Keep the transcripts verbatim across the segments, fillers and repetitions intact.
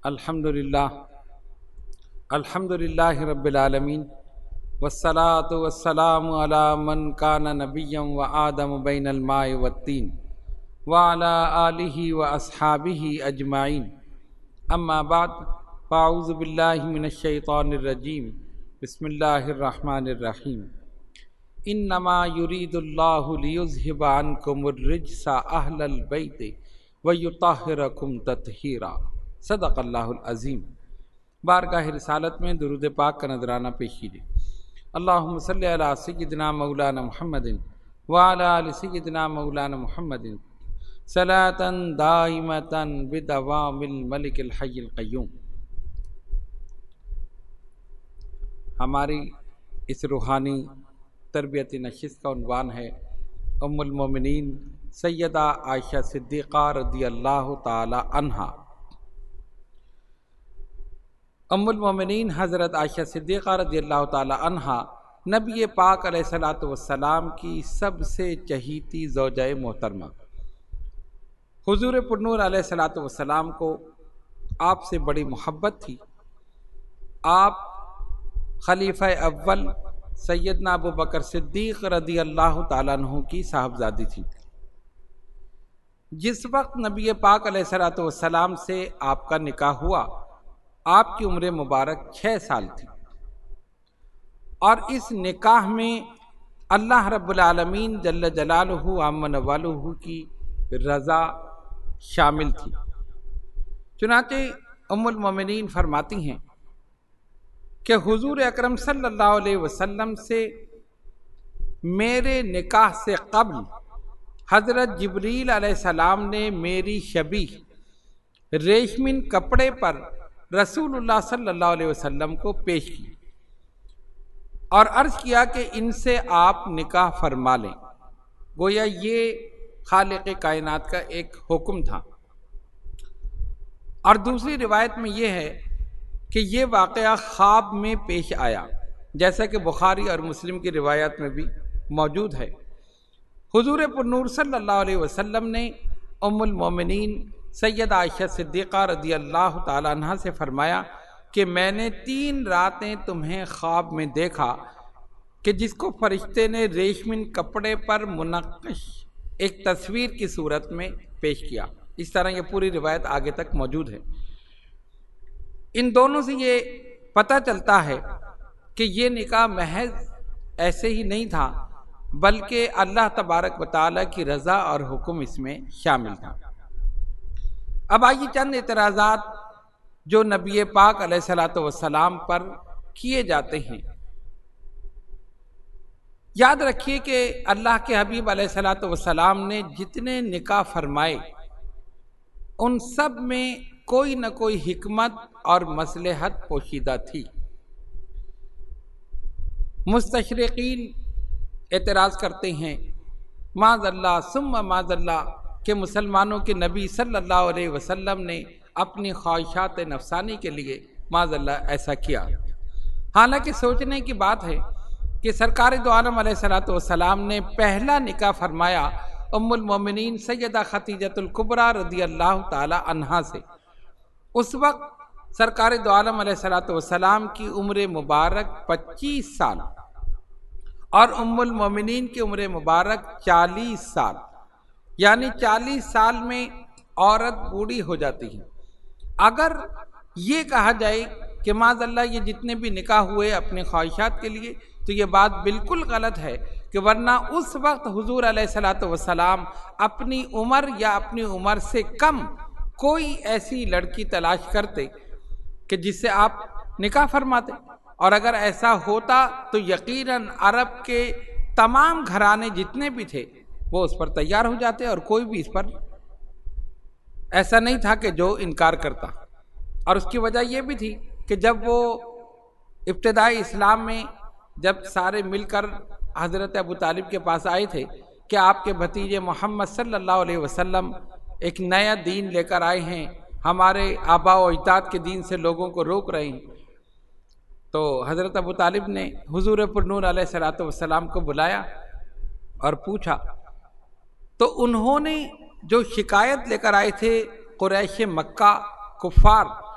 الحمدللہ الحمدللہ رب العالمین والصلاة والسلام علی من کان نبیا و آدم بین الماء والطین وعلی آلہ و اصحابہ اجمعین اما بعد فاعوذ باللہ من الشیطان الرجیم بسم اللہ الرحمن الرحیم انما یرید اللہ لیذہب عنکم الرجس اہل البیت ویطہرکم تطہیرا۔ صدق اللہ العظیم۔ بارگاہ رسالت میں درود پاک کا نذرانہ پیش کیجیے۔ اللہم صلی علی سیدنا مولانا محمد وعلی آل سیدنا مولانا محمد صلاۃ دائمۃ بدوام الملک الحی القیوم۔ ہماری اس روحانی تربیتی نشست کا عنوان ہے ام المومنین سیدہ عائشہ صدیقہ رضی اللہ تعالی عنہا۔ ام المومنین حضرت عائشہ صدیقہ رضی اللہ تعالی عنہا نبی پاک علیہ الصلوۃ والسلام کی سب سے چہیتی زوجہ محترمہ۔ حضور پرنور علیہ الصلوۃ والسلام کو آپ سے بڑی محبت تھی۔ آپ خلیفہ اول سیدنا ابو بکر صدیق رضی اللہ تعالیٰ عنہ کی صاحبزادی تھی۔ جس وقت نبی پاک علیہ الصلوۃ والسلام سے آپ کا نکاح ہوا، آپ کی عمر مبارک چھ سال تھی، اور اس نکاح میں اللہ رب العالمین جل جلالہ عم نوالہ کی رضا شامل تھی۔ چنانچہ ام المومنین فرماتی ہیں کہ حضور اکرم صلی اللہ علیہ وسلم سے میرے نکاح سے قبل حضرت جبریل علیہ السلام نے میری شبیہ ریشمین کپڑے پر رسول اللہ صلی اللہ علیہ وسلم کو پیش کی اور عرض کیا کہ ان سے آپ نکاح فرما لیں۔ گویا یہ خالق کائنات کا ایک حکم تھا۔ اور دوسری روایت میں یہ ہے کہ یہ واقعہ خواب میں پیش آیا، جیسا کہ بخاری اور مسلم کی روایت میں بھی موجود ہے۔ حضور پرنور صلی اللہ علیہ وسلم نے ام المومنین سیدہ عائشہ صدیقہ رضی اللہ تعالیٰ عنہ سے فرمایا کہ میں نے تین راتیں تمہیں خواب میں دیکھا کہ جس کو فرشتے نے ریشمین کپڑے پر منقش ایک تصویر کی صورت میں پیش کیا۔ اس طرح یہ پوری روایت آگے تک موجود ہے۔ ان دونوں سے یہ پتہ چلتا ہے کہ یہ نکاح محض ایسے ہی نہیں تھا، بلکہ اللہ تبارک و تعالیٰ کی رضا اور حکم اس میں شامل تھا۔ اب آئیے چند اعتراضات جو نبی پاک علیہ الصلوۃ والسلام پر کیے جاتے ہیں۔ یاد رکھیے کہ اللہ کے حبیب علیہ الصلوۃ والسلام نے جتنے نکاح فرمائے ان سب میں کوئی نہ کوئی حکمت اور مصلحت پوشیدہ تھی۔ مستشرقین اعتراض کرتے ہیں معاذ اللہ ثم معاذ اللہ کہ مسلمانوں کے نبی صلی اللہ علیہ وسلم نے اپنی خواہشات نفسانی کے لیے معاذ اللہ ایسا کیا۔ حالانکہ سوچنے کی بات ہے کہ سرکار دو عالم علیہ الصلوۃ والسلام نے پہلا نکاح فرمایا ام المومنین سیدہ خدیجۃ الکبریٰ رضی اللہ تعالی عنہا سے۔ اس وقت سرکار دو عالم علیہ الصلوۃ والسلام کی عمر مبارک پچیس سال اور ام المومنین کی عمر مبارک چالیس سال، یعنی چالیس سال میں عورت بوڑھی ہو جاتی ہے۔ اگر یہ کہا جائے کہ معاذ اللہ یہ جتنے بھی نکاح ہوئے اپنے خواہشات کے لیے، تو یہ بات بالکل غلط ہے، کہ ورنہ اس وقت حضور علیہ الصلوۃ والسلام اپنی عمر یا اپنی عمر سے کم کوئی ایسی لڑکی تلاش کرتے کہ جس سے آپ نکاح فرماتے، اور اگر ایسا ہوتا تو یقیناً عرب کے تمام گھرانے جتنے بھی تھے وہ اس پر تیار ہو جاتے، اور کوئی بھی اس پر ایسا نہیں تھا کہ جو انکار کرتا۔ اور اس کی وجہ یہ بھی تھی کہ جب وہ ابتدائی اسلام میں جب سارے مل کر حضرت ابو طالب کے پاس آئے تھے کہ آپ کے بھتیجے محمد صلی اللہ علیہ وسلم ایک نیا دین لے کر آئے ہیں، ہمارے آباء و اجداد کے دین سے لوگوں کو روک رہے ہیں، تو حضرت ابو طالب نے حضور پرنور علیہ الصلوۃ والسلام کو بلایا اور پوچھا، تو انہوں نے جو شکایت لے کر آئے تھے قریش مکہ کفار،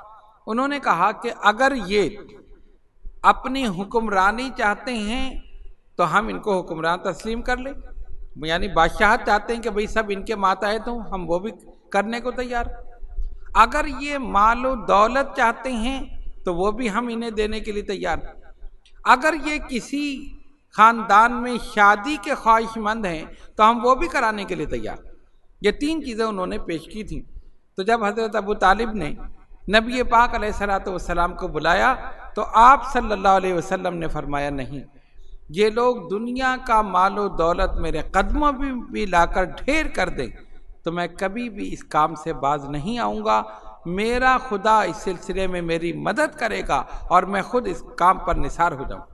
انہوں نے کہا کہ اگر یہ اپنی حکمرانی چاہتے ہیں تو ہم ان کو حکمران تسلیم کر لیں، یعنی بادشاہت چاہتے ہیں کہ بھئی سب ان کے ماتحت ہوں، ہم وہ بھی کرنے کو تیار۔ اگر یہ مال و دولت چاہتے ہیں تو وہ بھی ہم انہیں دینے کے لیے تیار۔ اگر یہ کسی خاندان میں شادی کے خواہش مند ہیں تو ہم وہ بھی کرانے کے لیے تیار۔ یہ تین چیزیں انہوں نے پیش کی تھیں۔ تو جب حضرت ابو طالب نے نبی پاک علیہ الصلوۃ والسلام کو بلایا تو آپ صلی اللہ علیہ وسلم نے فرمایا نہیں، یہ لوگ دنیا کا مال و دولت میرے قدموں بھی, بھی لا کر ڈھیر کر دیں تو میں کبھی بھی اس کام سے باز نہیں آؤں گا، میرا خدا اس سلسلے میں میری مدد کرے گا اور میں خود اس کام پر نثار ہو جاؤں۔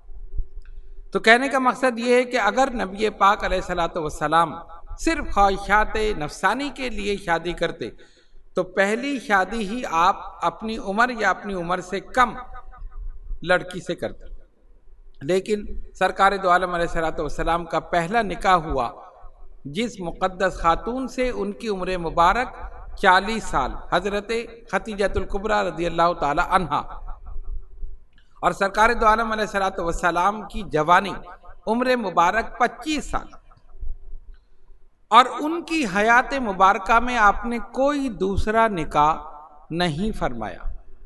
تو کہنے کا مقصد یہ ہے کہ اگر نبی پاک علیہ الصلوۃ والسلام صرف خواہشات نفسانی کے لیے شادی کرتے تو پہلی شادی ہی آپ اپنی عمر یا اپنی عمر سے کم لڑکی سے کرتے، لیکن سرکار دو عالم علیہ الصلوۃ والسلام کا پہلا نکاح ہوا جس مقدس خاتون سے ان کی عمر مبارک چالیس سال، حضرت خدیجۃ الکبریٰ رضی اللہ تعالی عنہا، اور سرکار دو عالم علیہ الصلوۃ والسلام کی جوانی عمر مبارک پچیس سال، اور ان کی حیات مبارکہ میں آپ نے کوئی دوسرا نکاح نہیں فرمایا۔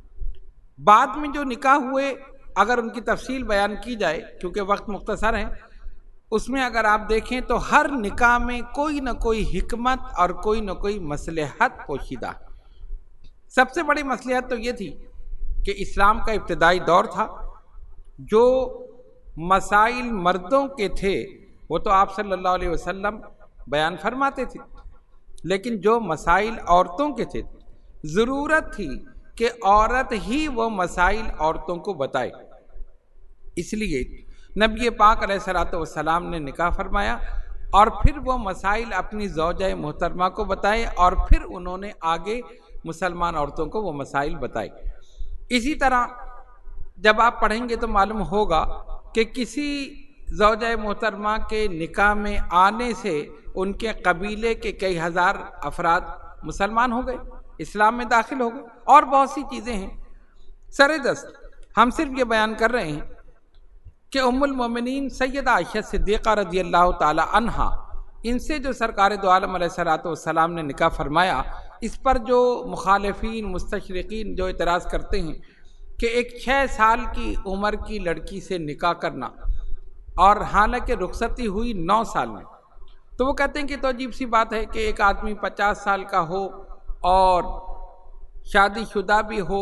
بعد میں جو نکاح ہوئے اگر ان کی تفصیل بیان کی جائے کیونکہ وقت مختصر ہے، اس میں اگر آپ دیکھیں تو ہر نکاح میں کوئی نہ کوئی حکمت اور کوئی نہ کوئی مصلحت پوشیدہ۔ سب سے بڑی مصلحت تو یہ تھی کہ اسلام کا ابتدائی دور تھا، جو مسائل مردوں کے تھے وہ تو آپ صلی اللہ علیہ وسلم بیان فرماتے تھے، لیکن جو مسائل عورتوں کے تھے ضرورت تھی کہ عورت ہی وہ مسائل عورتوں کو بتائے، اس لیے نبی پاک علیہ الصلوۃ والسلام نے نکاح فرمایا اور پھر وہ مسائل اپنی زوجہ محترمہ کو بتائے اور پھر انہوں نے آگے مسلمان عورتوں کو وہ مسائل بتائے۔ اسی طرح جب آپ پڑھیں گے تو معلوم ہوگا کہ کسی زوجہ محترمہ کے نکاح میں آنے سے ان کے قبیلے کے کئی ہزار افراد مسلمان ہو گئے، اسلام میں داخل ہو گئے، اور بہت سی چیزیں ہیں۔ سر دست ہم صرف یہ بیان کر رہے ہیں کہ ام المومنین سیدہ عائشہ صدیقہ رضی اللہ تعالی عنہا، ان سے جو سرکار دو عالم علیہ الصلوۃ والسلام نے نکاح فرمایا، اس پر جو مخالفین مستشرقین جو اعتراض کرتے ہیں کہ ایک چھ سال کی عمر کی لڑکی سے نکاح کرنا اور حالانکہ رخصتی ہوئی نو سال میں، تو وہ کہتے ہیں کہ تو عجیب سی بات ہے کہ ایک آدمی پچاس سال کا ہو اور شادی شدہ بھی ہو،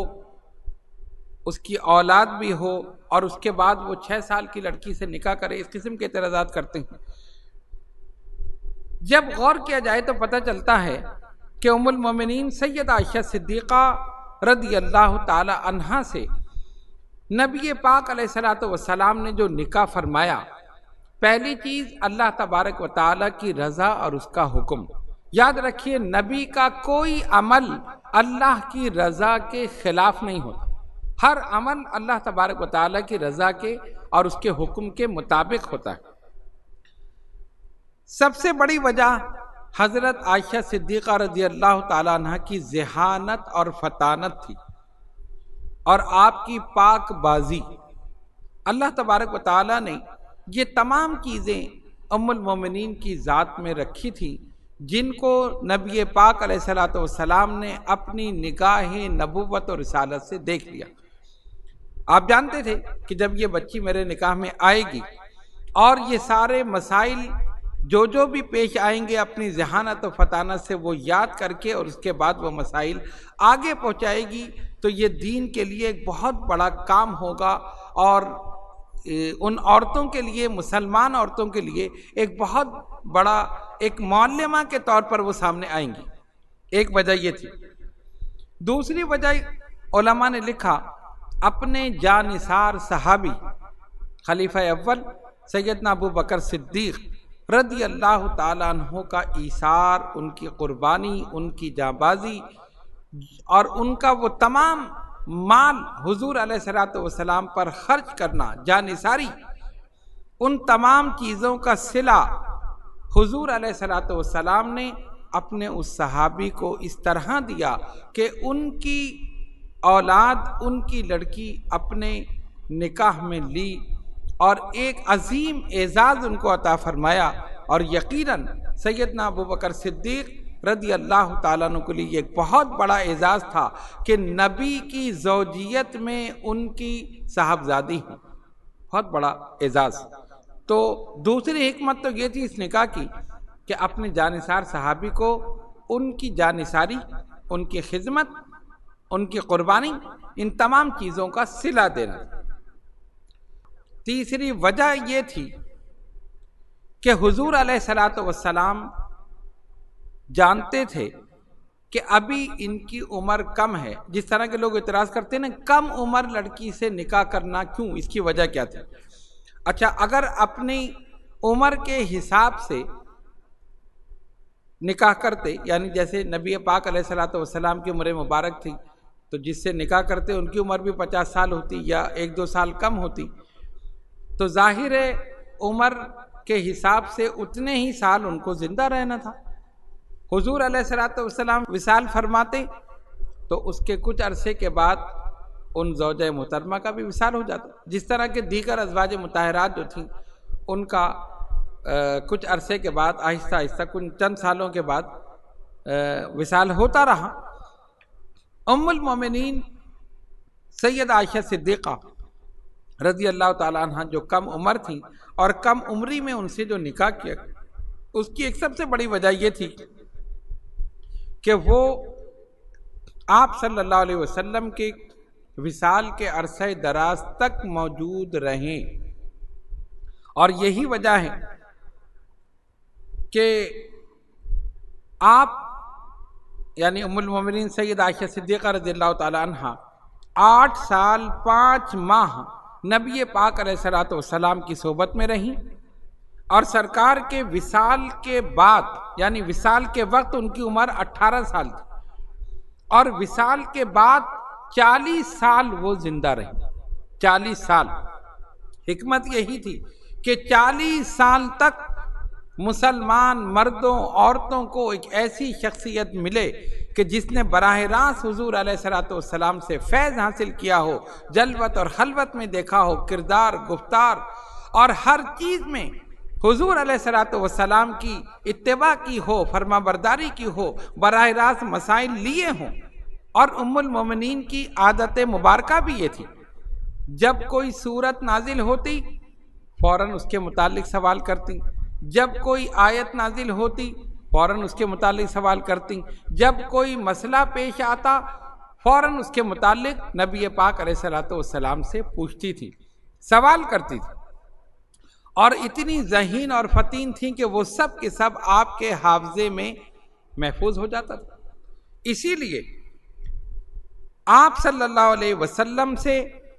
اس کی اولاد بھی ہو، اور اس کے بعد وہ چھ سال کی لڑکی سے نکاح کرے۔ اس قسم کے اعتراضات کرتے ہیں۔ جب غور کیا جائے تو پتہ چلتا ہے کہ ام المومنین سیدہ عائشہ صدیقہ رضی اللہ تعالی عنہا سے نبی پاک علیہ الصلوۃ والسلام نے جو نکاح فرمایا، پہلی چیز اللہ تبارک و تعالی کی رضا اور اس کا حکم۔ یاد رکھیے نبی کا کوئی عمل اللہ کی رضا کے خلاف نہیں ہوتا، ہر عمل اللہ تبارک و تعالی کی رضا کے اور اس کے حکم کے مطابق ہوتا ہے۔ سب سے بڑی وجہ حضرت عائشہ صدیقہ رضی اللہ تعالیٰ عنہ کی ذہانت اور فطانت تھی اور آپ کی پاک بازی۔ اللہ تبارک و تعالیٰ نے یہ تمام چیزیں ام المومنین کی ذات میں رکھی تھی جن کو نبی پاک علیہ الصلوۃ والسلام نے اپنی نگاہ نبوت اور رسالت سے دیکھ لیا۔ آپ جانتے تھے کہ جب یہ بچی میرے نکاح میں آئے گی اور یہ سارے مسائل جو جو بھی پیش آئیں گے اپنی ذہانت و فطانت سے وہ یاد کر کے اور اس کے بعد وہ مسائل آگے پہنچائے گی تو یہ دین کے لیے ایک بہت بڑا کام ہوگا اور ان عورتوں کے لیے، مسلمان عورتوں کے لیے ایک بہت بڑا ایک معلمہ کے طور پر وہ سامنے آئیں گی۔ ایک وجہ یہ تھی۔ دوسری وجہ علماء نے لکھا اپنے جانثار صحابی خلیفہ اول سیدنا ابو بکر صدیق رضی اللہ تعالیٰ عنہ کا ایثار، ان کی قربانی، ان کی جانبازی اور ان کا وہ تمام مال حضور علیہ الصلوۃ والسلام پر خرچ کرنا، جانثاری، ان تمام چیزوں کا صلہ حضور علیہ الصلوۃ والسلام نے اپنے اس صحابی کو اس طرح دیا کہ ان کی اولاد ان کی لڑکی اپنے نکاح میں لی اور ایک عظیم اعزاز ان کو عطا فرمایا، اور یقیناً سیدنا ابوبکر صدیق رضی اللہ تعالیٰ عنہ کے لیے ایک بہت بڑا اعزاز تھا کہ نبی کی زوجیت میں ان کی صاحبزادی ہوں، بہت بڑا اعزاز۔ تو دوسری حکمت تو یہ تھی اس نکاح کی کہ اپنے جانثار صحابی کو ان کی جانثاری، ان کی خدمت، ان کی قربانی، ان تمام چیزوں کا صلہ دینا۔ تیسری وجہ یہ تھی کہ حضور علیہ الصلوۃ والسلام جانتے تھے کہ ابھی ان کی عمر کم ہے۔ جس طرح کے لوگ اعتراض کرتے ہیں نا کم عمر لڑکی سے نکاح کرنا کیوں، اس کی وجہ کیا تھی؟ اچھا، اگر اپنی عمر کے حساب سے نکاح کرتے، یعنی جیسے نبی پاک علیہ الصلوۃ والسلام کی عمر مبارک تھی تو جس سے نکاح کرتے ان کی عمر بھی پچاس سال ہوتی یا ایک دو سال کم ہوتی، تو ظاہر ہے عمر کے حساب سے اتنے ہی سال ان کو زندہ رہنا تھا۔ حضور علیہ الصلوۃ والسلام وصال فرماتے تو اس کے کچھ عرصے کے بعد ان زوجہ محترمہ کا بھی وصال ہو جاتا، جس طرح کے دیگر ازواج مطہرات جو تھیں ان کا کچھ عرصے کے بعد آہستہ آہستہ کچھ چند سالوں کے بعد وصال ہوتا رہا۔ ام المومنین سید عائشہ صدیقہ رضی اللہ تعالیٰ عنہ جو کم عمر تھیں اور کم عمری میں ان سے جو نکاح کیا، اس کی ایک سب سے بڑی وجہ یہ تھی کہ وہ آپ صلی اللہ علیہ وسلم کے وصال کے عرصہ دراز تک موجود رہیں، اور یہی وجہ ہے کہ آپ یعنی ام المومنین سید عائشہ صدیقہ رضی اللہ تعالی عنہ آٹھ سال پانچ ماہ نبی پاک علیہ الصلوۃ والسلام کی صحبت میں رہیں، اور سرکار کے وصال کے بعد یعنی وصال کے وقت ان کی عمر اٹھارہ سال تھی، اور وصال کے بعد چالیس سال وہ زندہ رہی۔ چالیس سال حکمت یہی تھی کہ چالیس سال تک مسلمان مردوں عورتوں کو ایک ایسی شخصیت ملے کہ جس نے براہ راست حضور علیہ الصلوۃ والسلام سے فیض حاصل کیا ہو، جلوت اور خلوت میں دیکھا ہو، کردار، گفتار اور ہر چیز میں حضور علیہ الصلوۃ والسلام کی اتباع کی ہو، فرما برداری کی ہو، براہ راست مسائل لیے ہوں۔ اور ام المومنین کی عادت مبارکہ بھی یہ تھی، جب کوئی سورت نازل ہوتی فوراً اس کے متعلق سوال کرتی، جب کوئی آیت نازل ہوتی فوراً اس کے متعلق سوال کرتی، جب کوئی مسئلہ پیش آتا فوراً اس کے متعلق نبی پاک علیہ الصلوۃ والسلام سے پوچھتی تھی، سوال کرتی تھی، اور اتنی ذہین اور فطین تھیں کہ وہ سب کے سب آپ کے حافظے میں محفوظ ہو جاتا تھا۔ اسی لیے آپ صلی اللہ علیہ وسلم سے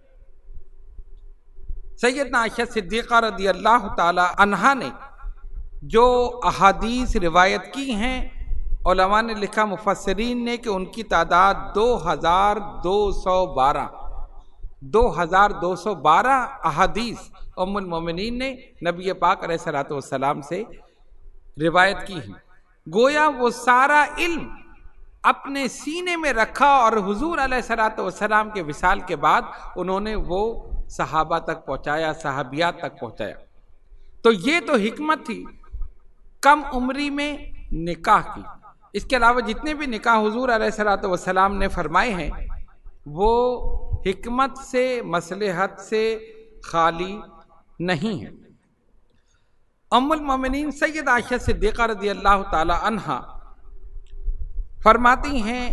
سیدنا عائشہ صدیقہ رضی اللہ تعالی عنہا نے جو احادیث روایت کی ہیں، علماء نے لکھا، مفسرین نے، کہ ان کی تعداد دو ہزار دو سو بارہ دو ہزار دو سو بارہ احادیث ام المومنین نے نبی پاک علیہ الصلوۃ والسلام سے روایت کی ہیں۔ گویا وہ سارا علم اپنے سینے میں رکھا، اور حضور علیہ الصلوۃ والسلام کے وصال کے بعد انہوں نے وہ صحابہ تک پہنچایا، صحابیات تک پہنچایا۔ تو یہ تو حکمت تھی کم عمری میں نکاح کی۔ اس کے علاوہ جتنے بھی نکاح حضور علیہ الصلوۃ والسلام نے فرمائے ہیں وہ حکمت سے، مصلحت سے خالی نہیں ہیں۔ ام المومنین سید عائشہ صدیقہ رضی اللہ تعالی عنہا فرماتی ہیں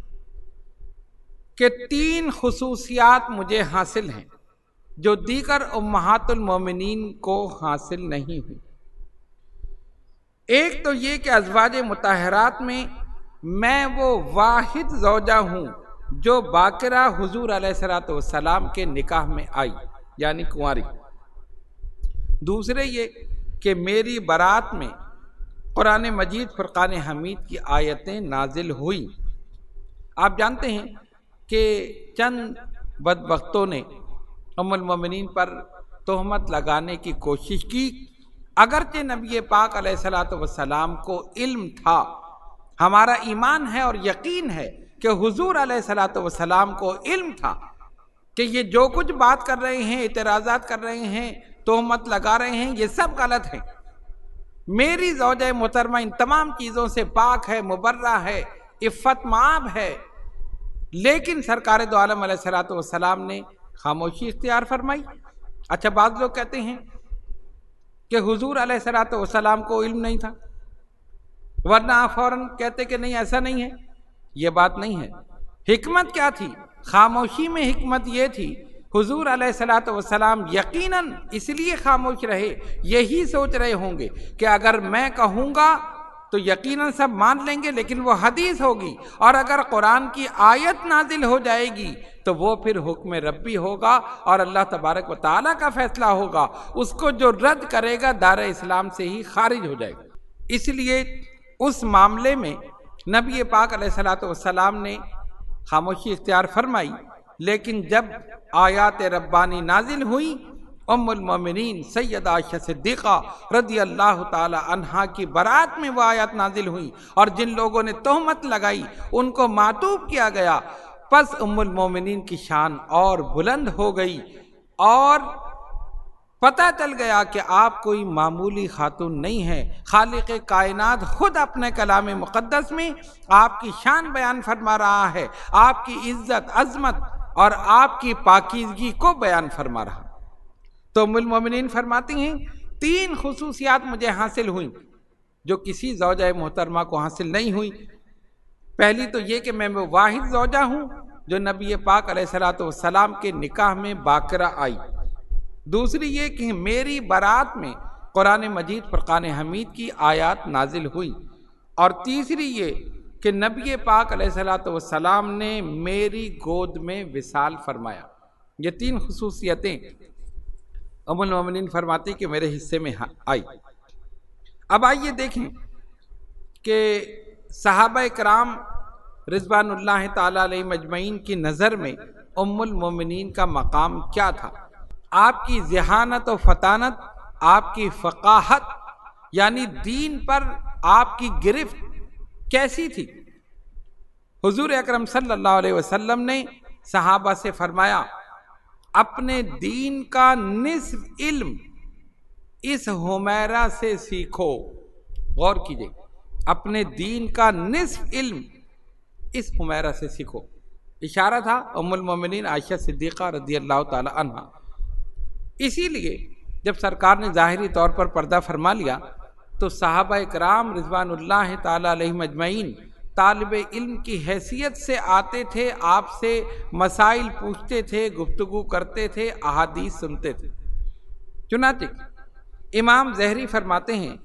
کہ تین خصوصیات مجھے حاصل ہیں جو دیگر امہات المومنین کو حاصل نہیں ہوئی۔ ایک تو یہ کہ ازواج مطہرات میں میں وہ واحد زوجہ ہوں جو باقرہ حضور علیہ الصلوۃ والسلام کے نکاح میں آئی، یعنی کنواری۔ دوسرے یہ کہ میری برات میں قرآن مجید فرقان حمید کی آیتیں نازل ہوئی۔ آپ جانتے ہیں کہ چند بدبختوں نے ام المومنین پر تہمت لگانے کی کوشش کی، اگرچہ نبی پاک علیہ الصلوۃ والسلام کو علم تھا، ہمارا ایمان ہے اور یقین ہے کہ حضور علیہ الصلوۃ والسلام کو علم تھا کہ یہ جو کچھ بات کر رہے ہیں، اعتراضات کر رہے ہیں، تہمت لگا رہے ہیں، یہ سب غلط ہے. میری زوجہ محترمہ ان تمام چیزوں سے پاک ہے، مبرہ ہے، عفت مآب ہے. لیکن سرکار دو عالم علیہ الصلوۃ والسلام نے خاموشی اختیار فرمائی. اچھا، بعض لوگ کہتے ہیں کہ حضور علیہ الصلوۃ والسلام کو علم نہیں تھا، ورنہ آپ فوراً کہتے کہ نہیں ایسا نہیں ہے. یہ بات نہیں ہے. حکمت کیا تھی؟ خاموشی میں حکمت یہ تھی، حضور علیہ الصلوۃ والسلام یقیناً اس لیے خاموش رہے، یہی سوچ رہے ہوں گے کہ اگر میں کہوں گا تو یقیناً سب مان لیں گے، لیکن وہ حدیث ہوگی، اور اگر قرآن کی آیت نازل ہو جائے گی تو وہ پھر حکم ربی ہوگا اور اللہ تبارک و تعالیٰ کا فیصلہ ہوگا. اس کو جو رد کرے گا دار اسلام سے ہی خارج ہو جائے گا. اس لیے اس معاملے میں نبی پاک علیہ الصلوۃ والسلام نے خاموشی اختیار فرمائی. لیکن جب آیات ربانی نازل ہوئی، ام المومنین سیدہ عائشہ صدیقہ رضی اللہ تعالی عنہا کی برات میں وہ آیات نازل ہوئی، اور جن لوگوں نے تہمت لگائی ان کو معطوب کیا گیا. پس ام المومنین کی شان اور بلند ہو گئی، اور پتہ چل گیا کہ آپ کوئی معمولی خاتون نہیں ہیں. خالق کائنات خود اپنے کلام مقدس میں آپ کی شان بیان فرما رہا ہے، آپ کی عزت، عظمت اور آپ کی پاکیزگی کو بیان فرما رہا. تو ام المومنین فرماتی ہیں تین خصوصیات مجھے حاصل ہوئیں جو کسی زوجہ محترمہ کو حاصل نہیں ہوئی. پہلی تو یہ کہ میں وہ واحد زوجہ ہوں جو نبی پاک علیہ الصلوۃ والسلام کے نکاح میں باقرہ آئی. دوسری یہ کہ میری برات میں قرآن مجید فرقان حمید کی آیات نازل ہوئی. اور تیسری یہ کہ نبی پاک علیہ الصلوۃ والسلام نے میری گود میں وصال فرمایا. یہ تین خصوصیتیں ام المومنین فرماتی کہ میرے حصے میں آئی. اب آئیے دیکھیں کہ صحابہ کرام رضوان اللہ تعالی علیہ مجمعین کی نظر میں ام المومنین کا مقام کیا تھا. آپ کی ذہانت و فطانت، آپ کی فقاہت، یعنی دین پر آپ کی گرفت کیسی تھی. حضور اکرم صلی اللہ علیہ وسلم نے صحابہ سے فرمایا اپنے دین کا نصف علم اس حمیرہ سے سیکھو. غور کیجئے، اپنے دین کا نصف علم اس حمیرہ سے سیکھو. اشارہ تھا ام المومنین عائشہ صدیقہ رضی اللہ تعالی عنہا. اسی لیے جب سرکار نے ظاہری طور پر پردہ فرما لیا تو صحابہ کرام رضوان اللہ تعالی علیہ مجمعین طالب علم کی حیثیت سے آتے تھے، آپ سے مسائل پوچھتے تھے، گفتگو کرتے تھے، احادیث سنتے تھے. چنانچہ امام زہری فرماتے ہیں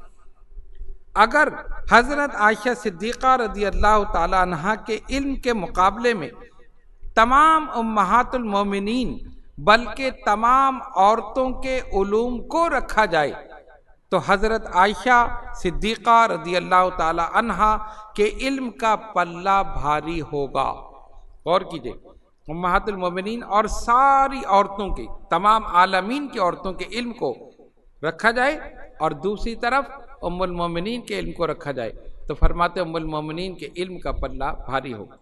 اگر حضرت عائشہ صدیقہ رضی اللہ تعالی عنہا کے علم کے مقابلے میں تمام امہات المومنین بلکہ تمام عورتوں کے علوم کو رکھا جائے تو حضرت عائشہ صدیقہ رضی اللہ تعالی عنہا کے علم کا پلہ بھاری ہوگا. غور کیجئے، امہات المومنین اور ساری عورتوں کے، تمام عالمین کی عورتوں کے علم کو رکھا جائے اور دوسری طرف ام المومنین کے علم کو رکھا جائے تو فرماتے ام المومنین کے علم کا پلہ بھاری ہوگا.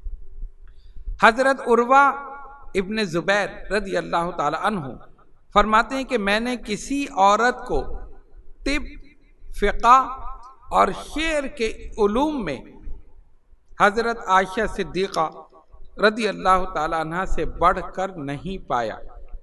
حضرت عروہ ابن زبیر رضی اللہ تعالی عنہ فرماتے ہیں کہ میں نے کسی عورت کو طب، فقہ اور شعر کے علوم میں حضرت عائشہ صدیقہ رضی اللہ تعالی عنہ سے بڑھ کر نہیں پایا.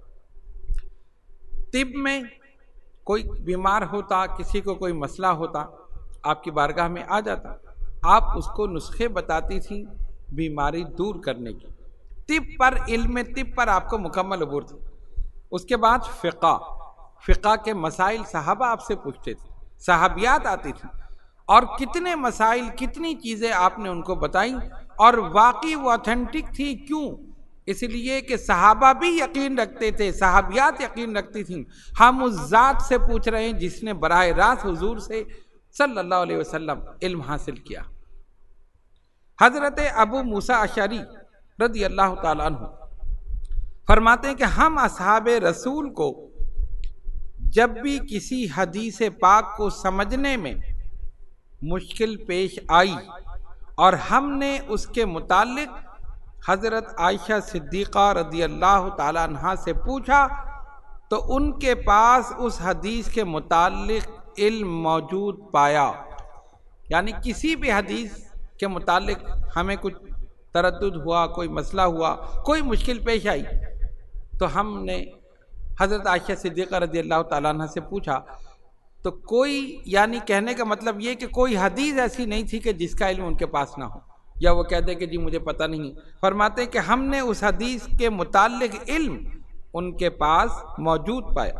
طب میں کوئی بیمار ہوتا، کسی کو کوئی مسئلہ ہوتا، آپ کی بارگاہ میں آ جاتا، آپ اس کو نسخے بتاتی تھی بیماری دور کرنے کی. طب پر، علم طب پر آپ کو مکمل عبور تھا. اس کے بعد فقہ، فقہ کے مسائل صحابہ آپ سے پوچھتے تھے، صحابیات آتی تھیں، اور کتنے مسائل، کتنی چیزیں آپ نے ان کو بتائیں، اور واقعی وہ اتھینٹک تھی. کیوں؟ اس لیے کہ صحابہ بھی یقین رکھتے تھے، صحابیات یقین رکھتی تھیں. ہم اس ذات سے پوچھ رہے ہیں جس نے براہ راست حضور سے صلی اللہ علیہ وسلم علم حاصل کیا. حضرت ابو موسیٰ اشعری رضی اللہ تعالیٰ عنہ فرماتے ہیں کہ ہم اصحاب رسول کو جب بھی کسی حدیث پاک کو سمجھنے میں مشکل پیش آئی اور ہم نے اس کے متعلق حضرت عائشہ صدیقہ رضی اللہ تعالی عنہا سے پوچھا تو ان کے پاس اس حدیث کے متعلق علم موجود پایا. یعنی کسی بھی حدیث کے متعلق ہمیں کچھ تردد ہوا، کوئی مسئلہ ہوا، کوئی مشکل پیش آئی تو ہم نے حضرت عائشہ صدیقہ رضی اللہ تعالیٰ عنہ سے پوچھا. تو کوئی یعنی کہنے کا مطلب یہ کہ کوئی حدیث ایسی نہیں تھی کہ جس کا علم ان کے پاس نہ ہو، یا وہ کہہ دے کہ جی مجھے پتہ نہیں. فرماتے کہ ہم نے اس حدیث کے متعلق علم ان کے پاس موجود پایا.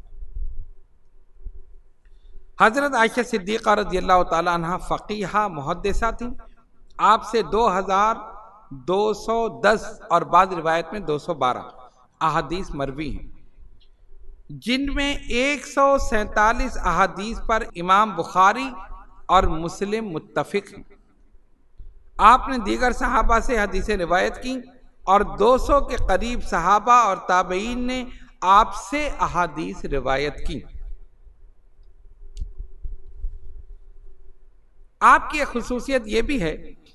حضرت عائشہ صدیقہ رضی اللہ تعالیٰ عنہ فقیہہ محدثہ تھیں. آپ سے دو ہزار دو سو دس اور بعض روایت میں دو سو بارہ احادیث مروی ہیں، جن میں ایک سو سینتالیس احادیث پر امام بخاری اور مسلم متفق ہیں. آپ نے دیگر صحابہ سے حدیثیں روایت کی اور دو سو کے قریب صحابہ اور تابعین نے آپ سے احادیث روایت کی. آپ کی ایک خصوصیت یہ بھی ہے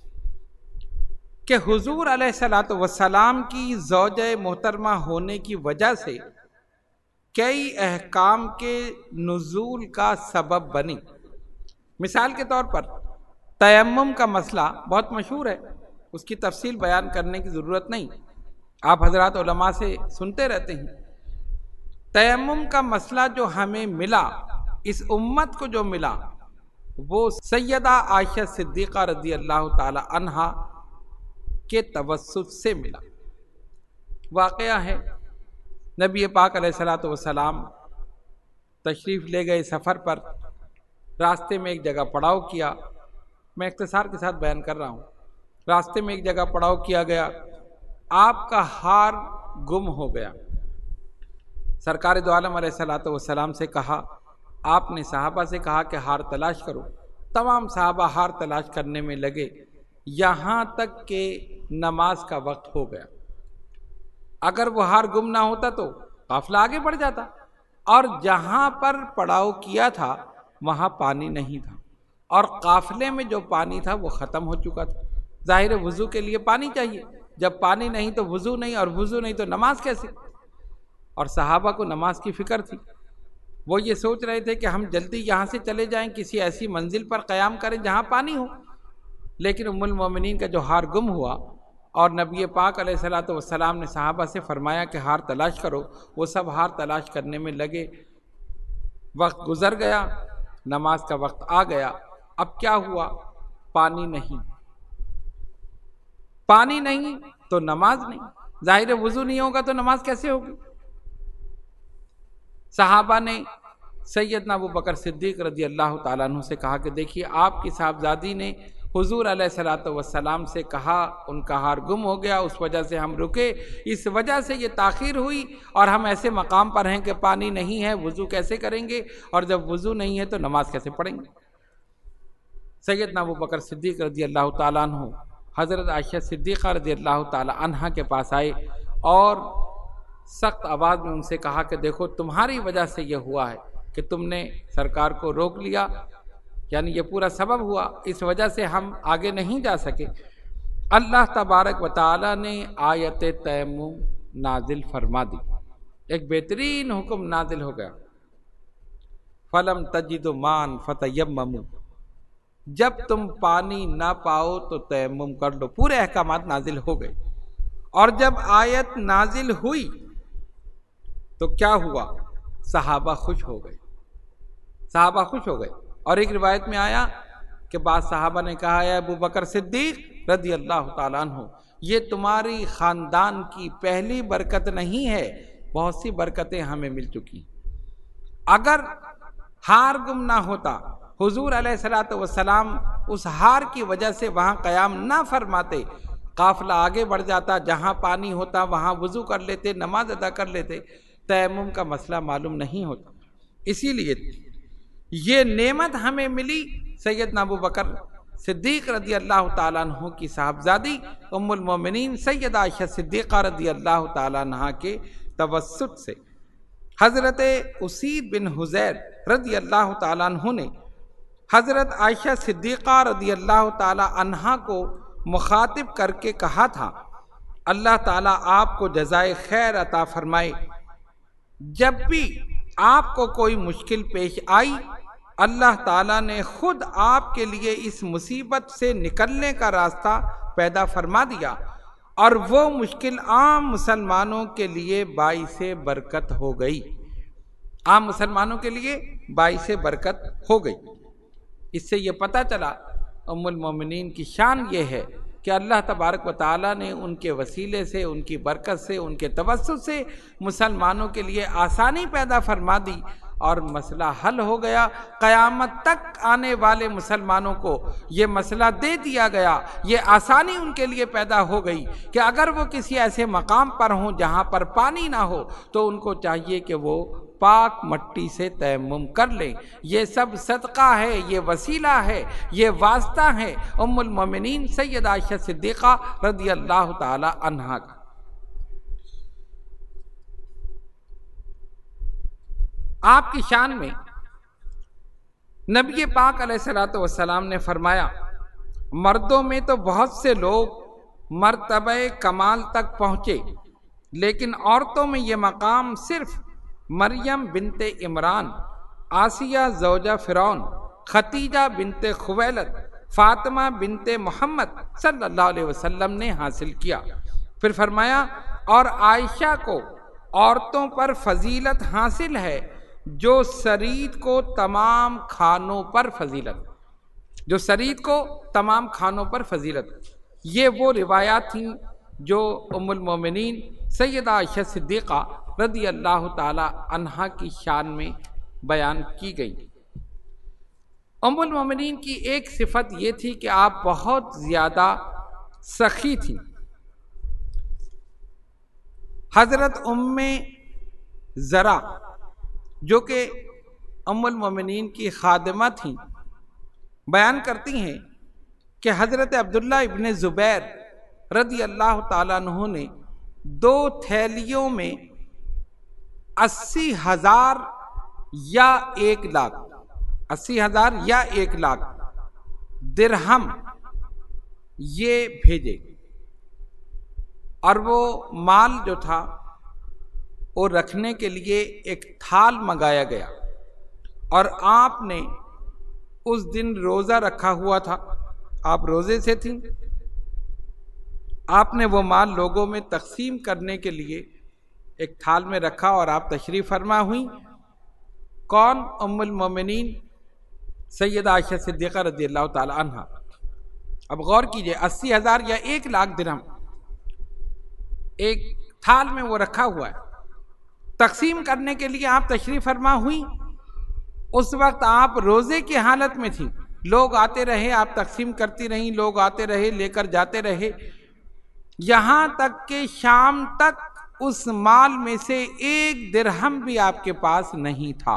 کہ حضور علیہ الصلوۃ والسلام کی زوجہ محترمہ ہونے کی وجہ سے کئی احکام کے نزول کا سبب بنی. مثال کے طور پر تیمم کا مسئلہ بہت مشہور ہے، اس کی تفصیل بیان کرنے کی ضرورت نہیں، آپ حضرات علماء سے سنتے رہتے ہیں. تیمم کا مسئلہ جو ہمیں ملا، اس امت کو جو ملا، وہ سیدہ عائشہ صدیقہ رضی اللہ تعالی عنہا کے توسط سے ملا. واقعہ ہے نبی پاک علیہ الصلوۃ والسلام تشریف لے گئے سفر پر، راستے میں ایک جگہ پڑاؤ کیا. میں اختصار کے ساتھ بیان کر رہا ہوں. راستے میں ایک جگہ پڑاؤ کیا گیا، آپ کا ہار گم ہو گیا. سرکار دو عالم علیہ الصلوۃ والسلام سے کہا، آپ نے صحابہ سے کہا کہ ہار تلاش کرو. تمام صحابہ ہار تلاش کرنے میں لگے یہاں تک کہ نماز کا وقت ہو گیا. اگر وہ ہار گم نہ ہوتا تو قافلہ آگے بڑھ جاتا، اور جہاں پر پڑاؤ کیا تھا وہاں پانی نہیں تھا، اور قافلے میں جو پانی تھا وہ ختم ہو چکا تھا. ظاہر وضو کے لیے پانی چاہیے، جب پانی نہیں تو وضو نہیں، اور وضو نہیں تو نماز کیسے؟ اور صحابہ کو نماز کی فکر تھی. وہ یہ سوچ رہے تھے کہ ہم جلدی یہاں سے چلے جائیں، کسی ایسی منزل پر قیام کریں جہاں پانی ہو. لیکن ام المومنین کا جو ہار گم ہوا، اور نبی پاک علیہ الصلوۃ والسلام نے صحابہ سے فرمایا کہ ہار تلاش کرو، وہ سب ہار تلاش کرنے میں لگے. وقت گزر گیا، نماز کا وقت آ گیا. اب کیا ہوا؟ پانی نہیں. پانی نہیں تو نماز نہیں. ظاہر وضو نہیں ہوگا تو نماز کیسے ہوگی؟ صحابہ نے سیدنا ابو بکر صدیق رضی اللہ تعالیٰ عنہ سے کہا کہ دیکھیے آپ کی صاحبزادی نے حضور علیہ الصلوۃ والسلام سے کہا، ان کا ہار گم ہو گیا، اس وجہ سے ہم رکے، اس وجہ سے یہ تاخیر ہوئی، اور ہم ایسے مقام پر ہیں کہ پانی نہیں ہے، وضو کیسے کریں گے؟ اور جب وضو نہیں ہے تو نماز کیسے پڑھیں گے؟ سیدنا ابو بکر صدیق رضی اللہ تعالیٰ عنہ حضرت عائشہ صدیقہ رضی اللہ تعالیٰ عنہا کے پاس آئے اور سخت آواز میں ان سے کہا کہ دیکھو تمہاری وجہ سے یہ ہوا ہے کہ تم نے سرکار کو روک لیا، یعنی یہ پورا سبب ہوا، اس وجہ سے ہم آگے نہیں جا سکے. اللہ تبارک و تعالی نے آیت تیمم نازل فرما دی، ایک بہترین حکم نازل ہو گیا. فَلَمْ تَجِدُوا مَاءً فَتَيَمَّمُوا، جب تم پانی نہ پاؤ تو تیمم کر لو. پورے احکامات نازل ہو گئے. اور جب آیت نازل ہوئی تو کیا ہوا؟ صحابہ خوش ہو گئے. صحابہ خوش ہو گئے. اور ایک روایت میں آیا کہ بعض صحابہ نے کہا اے ابو بکر صدیق رضی اللہ تعالیٰ عنہ، یہ تمہاری خاندان کی پہلی برکت نہیں ہے، بہت سی برکتیں ہمیں مل چکی. اگر ہار گم نہ ہوتا، حضور علیہ الصلوۃ والسلام اس ہار کی وجہ سے وہاں قیام نہ فرماتے، قافلہ آگے بڑھ جاتا، جہاں پانی ہوتا وہاں وضو کر لیتے، نماز ادا کر لیتے، تیمم کا مسئلہ معلوم نہیں ہوتا. اسی لیے یہ نعمت ہمیں ملی سیدنا ابو بکر صدیق رضی اللہ تعالیٰ عنہ کی صاحبزادی ام المومنین سیدہ عائشہ صدیقہ رضی اللہ تعالیٰ عنہ کے توسط سے. حضرت اسید بن حضیر رضی اللہ تعالیٰ عنہ نے حضرت عائشہ صدیقہ رضی اللہ تعالی عنہا کو مخاطب کر کے کہا تھا، اللہ تعالیٰ آپ کو جزائے خیر عطا فرمائے، جب بھی آپ کو کوئی مشکل پیش آئی اللہ تعالیٰ نے خود آپ کے لیے اس مصیبت سے نکلنے کا راستہ پیدا فرما دیا، اور وہ مشکل عام مسلمانوں کے لیے باعث برکت ہو گئی، عام مسلمانوں کے لیے باعث برکت ہو گئی۔ اس سے یہ پتہ چلا ام المومنین کی شان یہ ہے کہ اللہ تبارک و تعالیٰ نے ان کے وسیلے سے، ان کی برکت سے، ان کے توسط سے مسلمانوں کے لیے آسانی پیدا فرما دی اور مسئلہ حل ہو گیا۔ قیامت تک آنے والے مسلمانوں کو یہ مسئلہ دے دیا گیا، یہ آسانی ان کے لیے پیدا ہو گئی کہ اگر وہ کسی ایسے مقام پر ہوں جہاں پر پانی نہ ہو تو ان کو چاہیے کہ وہ پاک مٹی سے تیمم کر لیں۔ یہ سب صدقہ ہے، یہ وسیلہ ہے، یہ واسطہ ہے ام المومنین سیدہ عائشہ صدیقہ رضی اللہ تعالی عنہا کا۔ آپ کی شان میں نبی پاک علیہ الصلوۃ والسلام نے فرمایا، مردوں میں تو بہت سے لوگ مرتبہ کمال تک پہنچے، لیکن عورتوں میں یہ مقام صرف مریم بنت عمران، آسیہ زوجہ فرعون، ختیجہ بنت خویلد، فاطمہ بنت محمد صلی اللہ علیہ وسلم نے حاصل کیا۔ پھر فرمایا، اور عائشہ کو عورتوں پر فضیلت حاصل ہے جو سرید کو تمام کھانوں پر فضیلت، جو سرید کو تمام کھانوں پر فضیلت۔ یہ وہ روایات تھیں جو ام المومنین سیدہ عائشہ صدیقہ رضی اللہ تعالی عنہا کی شان میں بیان کی گئی۔ ام المومنین کی ایک صفت یہ تھی کہ آپ بہت زیادہ سخی تھیں۔ حضرت ام زرع جو کہ ام المومنین کی خادمہ تھیں بیان کرتی ہیں کہ حضرت عبداللہ ابن زبیر رضی اللہ تعالیٰ عنہ نے دو تھیلیوں میں اسی ہزار یا ایک لاکھ اسی ہزار یا ایک لاکھ درہم یہ بھیجے، اور وہ مال جو تھا وہ رکھنے کے لیے ایک تھال منگایا گیا، اور آپ نے اس دن روزہ رکھا ہوا تھا، آپ روزے سے تھیں، آپ نے وہ مال لوگوں میں تقسیم کرنے کے لیے ایک تھال میں رکھا اور آپ تشریف فرما ہوئیں۔ کون؟ ام المومنین سیدہ عائشہ صدیقہ رضی اللہ تعالی عنہا۔ اب غور کیجئے، اسی ہزار یا ایک لاکھ درہم ایک تھال میں وہ رکھا ہوا ہے، تقسیم کرنے کے لیے آپ تشریف فرما ہوئی۔ اس وقت آپ روزے کی حالت میں تھی، لوگ آتے رہے، آپ تقسیم کرتی رہیں، لوگ آتے رہے، لے کر جاتے رہے، یہاں تک کہ شام تک اس مال میں سے ایک درہم بھی آپ کے پاس نہیں تھا۔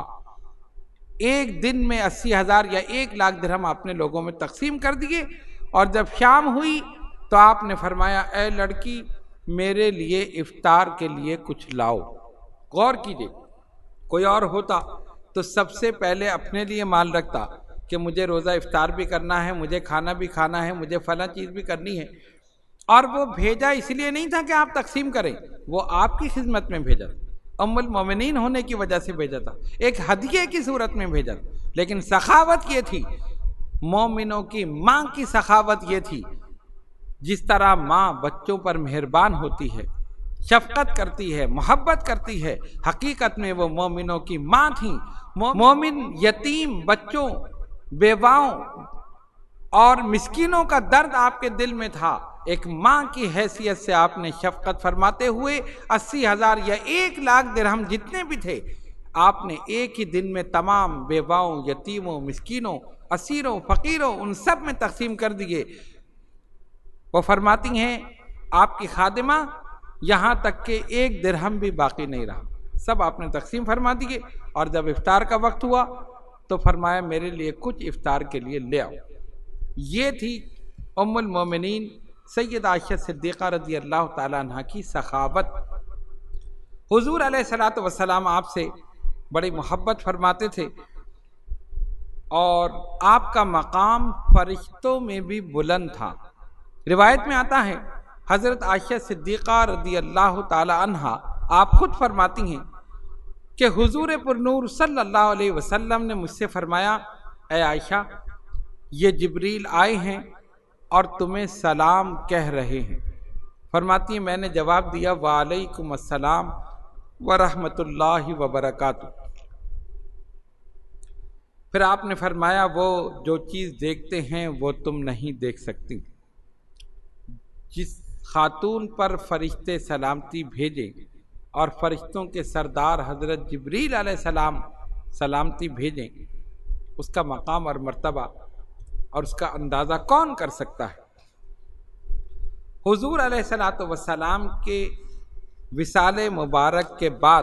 ایک دن میں اسی ہزار یا ایک لاکھ درہم آپ نے لوگوں میں تقسیم کر دیے، اور جب شام ہوئی تو آپ نے فرمایا، اے لڑکی میرے لیے افطار کے لیے کچھ لاؤ۔ غور کیجئے، کوئی اور ہوتا تو سب سے پہلے اپنے لیے مال رکھتا کہ مجھے روزہ افطار بھی کرنا ہے، مجھے کھانا بھی کھانا ہے، مجھے فلاں چیز بھی کرنی ہے، اور وہ بھیجا اس لیے نہیں تھا کہ آپ تقسیم کریں، وہ آپ کی خدمت میں بھیجا، ام المومنین ہونے کی وجہ سے بھیجا تھا، ایک ہدیے کی صورت میں بھیجا تھا۔ لیکن سخاوت یہ تھی، مومنوں کی ماں کی سخاوت یہ تھی، جس طرح ماں بچوں پر مہربان ہوتی ہے، شفقت کرتی ہے، محبت کرتی ہے، حقیقت میں وہ مومنوں کی ماں تھیں۔ مومن یتیم بچوں، بیواؤں اور مسکینوں کا درد آپ کے دل میں تھا، ایک ماں کی حیثیت سے آپ نے شفقت فرماتے ہوئے اسی ہزار یا ایک لاکھ درہم جتنے بھی تھے آپ نے ایک ہی دن میں تمام بیواؤں، یتیموں، مسکینوں، اسیروں، فقیروں ان سب میں تقسیم کر دیے۔ وہ فرماتی ہیں آپ کی خادمہ یہاں تک کہ ایک درہم بھی باقی نہیں رہا، سب آپ نے تقسیم فرما دیے، اور جب افطار کا وقت ہوا تو فرمایا میرے لیے کچھ افطار کے لیے لے آؤ۔ یہ تھی ام المومنین سیدہ عائشہ صدیقہ رضی اللہ تعالیٰ عنہ کی سخاوت۔ حضور علیہ الصلوۃ والسلام آپ سے بڑی محبت فرماتے تھے، اور آپ کا مقام فرشتوں میں بھی بلند تھا۔ روایت میں آتا ہے حضرت عائشہ صدیقہ رضی اللہ تعالی عنہا آپ خود فرماتی ہیں کہ حضور پر نور صلی اللہ علیہ وسلم نے مجھ سے فرمایا، اے عائشہ، یہ جبریل آئے ہیں اور تمہیں سلام کہہ رہے ہیں۔ فرماتی ہیں میں نے جواب دیا، وعلیکم السلام ورحمۃ اللہ وبرکاتہ۔ پھر آپ نے فرمایا، وہ جو چیز دیکھتے ہیں وہ تم نہیں دیکھ سکتی۔ جس خاتون پر فرشتے سلامتی بھیجیں اور فرشتوں کے سردار حضرت جبریل علیہ السلام سلامتی بھیجیں، اس کا مقام اور مرتبہ اور اس کا اندازہ کون کر سکتا ہے؟ حضور علیہ الصلوۃ والسلام کے وصال مبارک کے بعد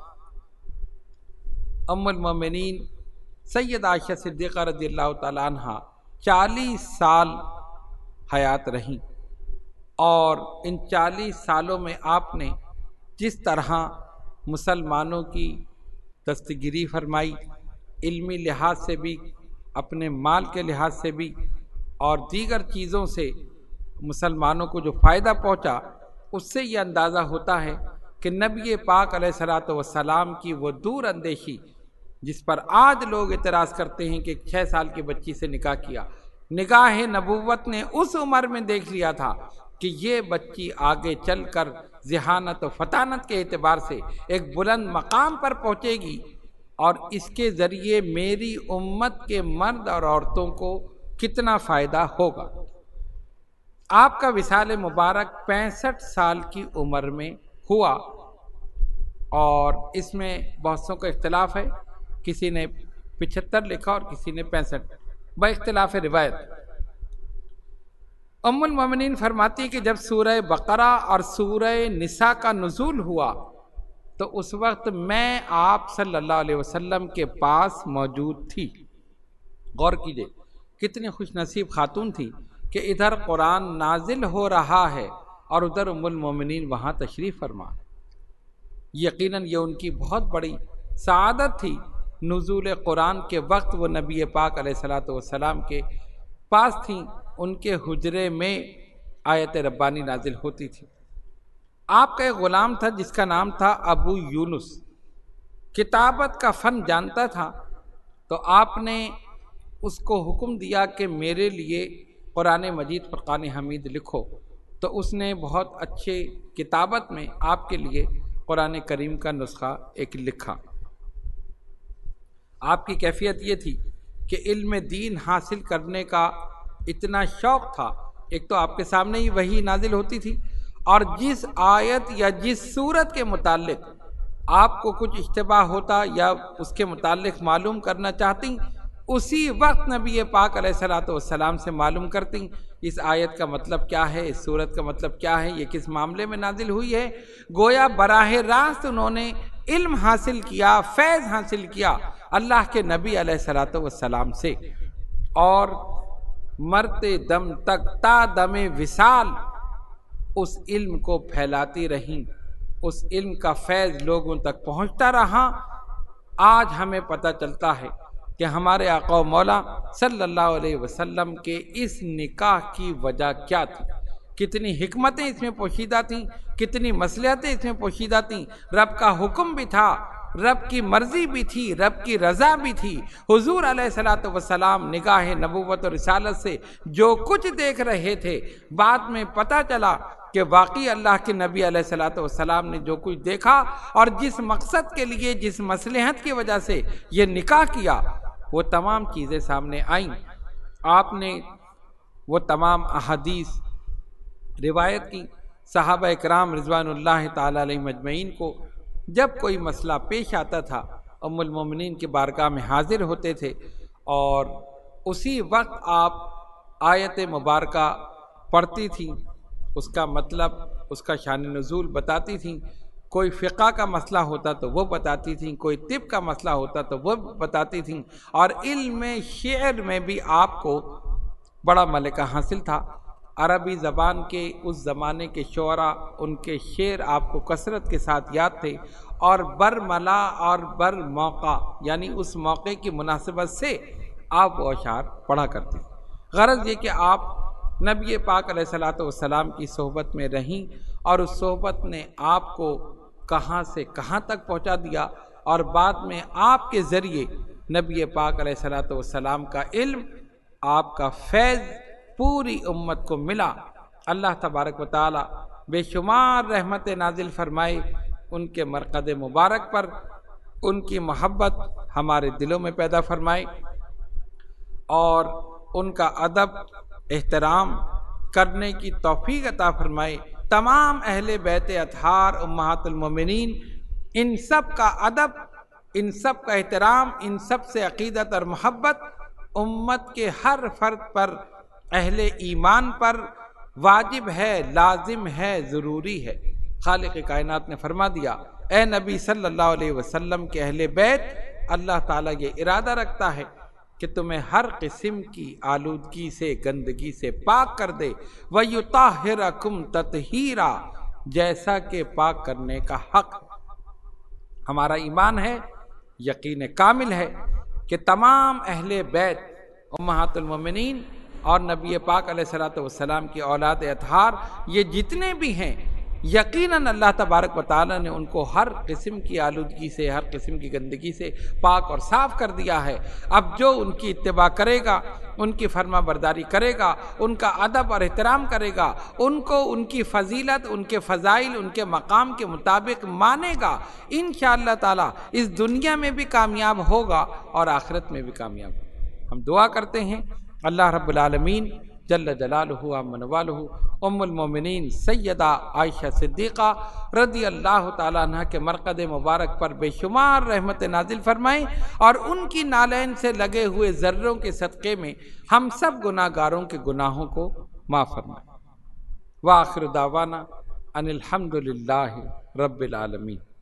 ام المومنین سید عائشہ صدیقہ رضی اللہ تعالی عنہا چالیس سال حیات رہیں، اور ان چالیس سالوں میں آپ نے جس طرح مسلمانوں کی دستگیری فرمائی، علمی لحاظ سے بھی، اپنے مال کے لحاظ سے بھی، اور دیگر چیزوں سے مسلمانوں کو جو فائدہ پہنچا، اس سے یہ اندازہ ہوتا ہے کہ نبی پاک علیہ الصلوۃ والسلام کی وہ دور اندیشی جس پر آج لوگ اعتراض کرتے ہیں کہ چھ سال کی بچی سے نکاح کیا، نگاہ نبوت نے اس عمر میں دیکھ لیا تھا کہ یہ بچی آگے چل کر ذہانت و فطانت کے اعتبار سے ایک بلند مقام پر پہنچے گی، اور اس کے ذریعے میری امت کے مرد اور عورتوں کو کتنا فائدہ ہوگا۔ آپ کا وصال مبارک پینسٹھ سال کی عمر میں ہوا، اور اس میں بہت سو کا اختلاف ہے، کسی نے پچہتر لکھا اور کسی نے پینسٹھ، با اختلاف روایت۔ ام المومنین فرماتی کہ جب سورہ بقرہ اور سورہ نساء کا نزول ہوا تو اس وقت میں آپ صلی اللہ علیہ وسلم کے پاس موجود تھی۔ غور کیجئے کتنی خوش نصیب خاتون تھی کہ ادھر قرآن نازل ہو رہا ہے اور ادھر ام المومنین وہاں تشریف فرما۔ یقیناً یہ ان کی بہت بڑی سعادت تھی، نزول قرآن کے وقت وہ نبی پاک علیہ الصلوۃ والسلام کے پاس تھیں، ان کے حجرے میں آیت ربانی نازل ہوتی تھی۔ آپ کا ایک غلام تھا جس کا نام تھا ابو یونس، کتابت کا فن جانتا تھا، تو آپ نے اس کو حکم دیا کہ میرے لیے قرآن مجید فرقان حمید لکھو، تو اس نے بہت اچھے کتابت میں آپ کے لیے قرآن کریم کا نسخہ ایک لکھا۔ آپ کی کیفیت یہ تھی کہ علم دین حاصل کرنے کا اتنا شوق تھا، ایک تو آپ کے سامنے ہی وحی نازل ہوتی تھی، اور جس آیت یا جس سورت کے متعلق آپ کو کچھ اشتباہ ہوتا یا اس کے متعلق معلوم کرنا چاہتی، اسی وقت نبی پاک علیہ الصلوۃ والسلام سے معلوم کرتی اس آیت کا مطلب کیا ہے، اس سورت کا مطلب کیا ہے، یہ کس معاملے میں نازل ہوئی ہے۔ گویا براہ راست انہوں نے علم حاصل کیا، فیض حاصل کیا اللہ کے نبی علیہ الصلوۃ والسلام سے، اور مرتے دم تک تا دم وصال اس علم کو پھیلاتی رہیں، اس علم کا فیض لوگوں تک پہنچتا رہا۔ آج ہمیں پتہ چلتا ہے کہ ہمارے آقا و مولا صلی اللہ علیہ وسلم کے اس نکاح کی وجہ کیا تھی، کتنی حکمتیں اس میں پوشیدہ تھیں، کتنی مصلحتیں اس میں پوشیدہ تھیں۔ رب کا حکم بھی تھا، رب کی مرضی بھی تھی، رب کی رضا بھی تھی۔ حضور علیہ الصلوۃ والسلام نگاہ نبوت اور رسالت سے جو کچھ دیکھ رہے تھے، بعد میں پتہ چلا کہ واقعی اللہ کے نبی علیہ الصلوۃ والسلام نے جو کچھ دیکھا اور جس مقصد کے لیے، جس مصلحت کی وجہ سے یہ نکاح کیا، وہ تمام چیزیں سامنے آئیں۔ آپ نے وہ تمام احادیث روایت کی، صحابہ اکرام رضوان اللہ تعالی علیہم اجمعین کو جب کوئی مسئلہ پیش آتا تھا ام المومنین کی بارگاہ میں حاضر ہوتے تھے، اور اسی وقت آپ آیت مبارکہ پڑھتی تھیں، اس کا مطلب، اس کا شان نزول بتاتی تھیں۔ کوئی فقہ کا مسئلہ ہوتا تو وہ بتاتی تھیں، کوئی طب کا مسئلہ ہوتا تو وہ بتاتی تھیں، اور علم شعر میں بھی آپ کو بڑا ملکہ حاصل تھا۔ عربی زبان کے اس زمانے کے شعراء، ان کے شعر آپ کو کثرت کے ساتھ یاد تھے، اور برملا اور بر موقع یعنی اس موقع کی مناسبت سے آپ وہ اشعار پڑھا کرتے تھے۔ غرض یہ کہ آپ نبی پاک علیہ الصلوۃ والسلام کی صحبت میں رہیں اور اس صحبت نے آپ کو کہاں سے کہاں تک پہنچا دیا، اور بعد میں آپ کے ذریعے نبی پاک علیہ الصلوۃ والسلام کا علم، آپ کا فیض پوری امت کو ملا۔ اللہ تبارک و تعالی بے شمار رحمت نازل فرمائے ان کے مرقد مبارک پر، ان کی محبت ہمارے دلوں میں پیدا فرمائے، اور ان کا ادب احترام کرنے کی توفیق عطا فرمائے۔ تمام اہل بیت اطہار امہات المومنین، ان سب کا ادب، ان سب کا احترام، ان سب سے عقیدت اور محبت امت کے ہر فرد پر، اہل ایمان پر واجب ہے، لازم ہے، ضروری ہے۔ خالق کائنات نے فرما دیا، اے نبی صلی اللہ علیہ وسلم کے اہل بیت، اللہ تعالیٰ یہ ارادہ رکھتا ہے کہ تمہیں ہر قسم کی آلودگی سے، گندگی سے پاک کر دے، وَيُطَهِّرَكُمْ تَطْهِيرًا، جیسا کہ پاک کرنے کا حق۔ ہمارا ایمان ہے، یقین کامل ہے کہ تمام اہل بیت امہات المومنین اور نبی پاک علیہ الصلوۃ والسلام کی اولاد اطہار، یہ جتنے بھی ہیں، یقیناً اللہ تبارک و تعالیٰ نے ان کو ہر قسم کی آلودگی سے، ہر قسم کی گندگی سے پاک اور صاف کر دیا ہے۔ اب جو ان کی اتباع کرے گا، ان کی فرما برداری کرے گا، ان کا ادب اور احترام کرے گا، ان کو ان کی فضیلت، ان کے فضائل، ان کے مقام کے مطابق مانے گا، انشاءاللہ تعالیٰ اس دنیا میں بھی کامیاب ہوگا اور آخرت میں بھی کامیاب ہوگا۔ ہم دعا کرتے ہیں اللہ رب العالمین جل جلالہ عمن والہ ام المومنین سیدہ عائشہ صدیقہ رضی اللہ تعالیٰ عنہ کے مرقد مبارک پر بے شمار رحمت نازل فرمائیں، اور ان کی نالین سے لگے ہوئے ذروں کے صدقے میں ہم سب گناہ گاروں کے گناہوں کو معاف فرمائیں۔ وآخر دعوانا ان الحمد للہ رب العالمین۔